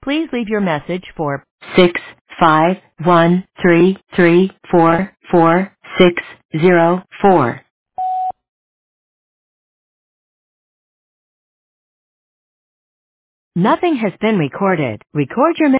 Please leave your message for 65133444604. Nothing has been recorded. Record your